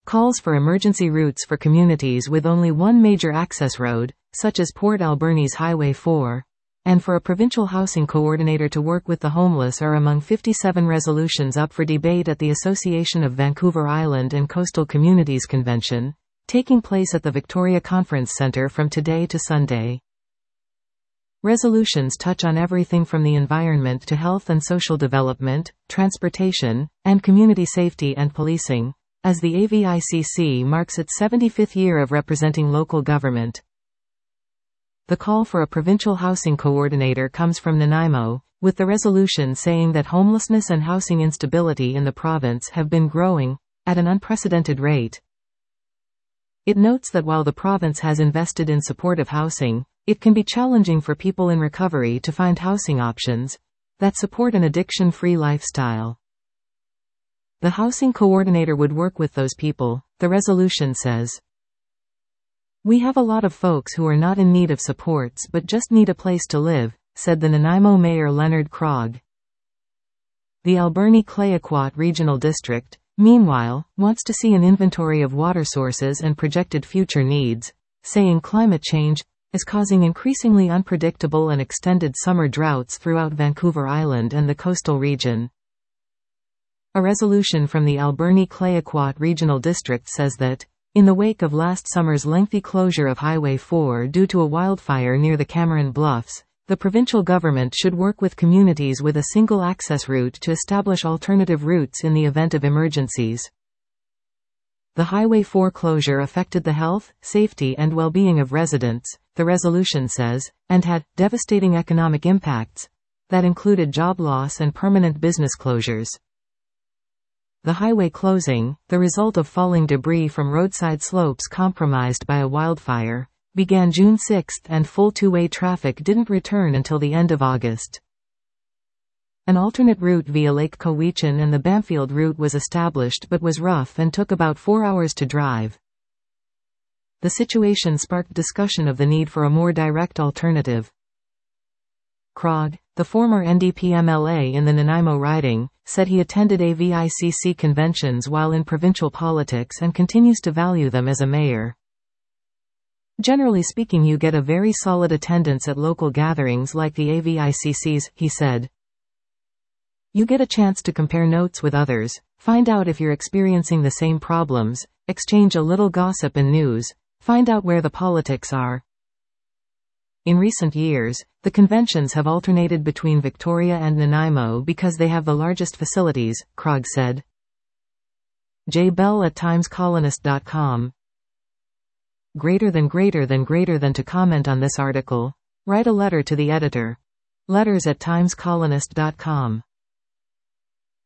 calls for emergency routes for communities with only one major access road, such as Port Alberni's Highway 4, and for a provincial housing coordinator to work with the homeless are among 57 resolutions up for debate at the Association of Vancouver Island and Coastal Communities Convention, taking place at the Victoria Conference Centre from today to Sunday. Resolutions touch on everything from the environment to health and social development, transportation, and community safety and policing, as the AVICC marks its 75th year of representing local government. The call for a provincial housing coordinator comes from Nanaimo, with the resolution saying that homelessness and housing instability in the province have been growing at an unprecedented rate. It notes that while the province has invested in supportive housing, it can be challenging for people in recovery to find housing options that support an addiction-free lifestyle. The housing coordinator would work with those people, the resolution says. We have a lot of folks who are not in need of supports but just need a place to live, said the Nanaimo Mayor Leonard Krog. The Alberni-Clayoquot Regional District, meanwhile, wants to see an inventory of water sources and projected future needs, saying climate change is causing increasingly unpredictable and extended summer droughts throughout Vancouver Island and the coastal region. A resolution from the Alberni-Clayoquot Regional District says that, in the wake of last summer's lengthy closure of Highway 4 due to a wildfire near the Cameron Bluffs, the provincial government should work with communities with a single access route to establish alternative routes in the event of emergencies. The Highway 4 closure affected the health, safety and well-being of residents, the resolution says, and had devastating economic impacts that included job loss and permanent business closures. The highway closing, the result of falling debris from roadside slopes compromised by a wildfire, began June 6 and full two-way traffic didn't return until the end of August. An alternate route via Lake Cowichan and the Bamfield route was established but was rough and took about 4 hours to drive. The situation sparked discussion of the need for a more direct alternative. Krog, the former NDP MLA in the Nanaimo riding, said he attended AVICC conventions while in provincial politics and continues to value them as a mayor. Generally speaking, you get a very solid attendance at local gatherings like the AVICC's, he said. You get a chance to compare notes with others, find out if you're experiencing the same problems, exchange a little gossip and news, find out where the politics are. In recent years, the conventions have alternated between Victoria and Nanaimo because they have the largest facilities, Krog said. J. Bell at TimesColonist.com. Greater than to comment on this article, write a letter to the editor. Letters at TimesColonist.com.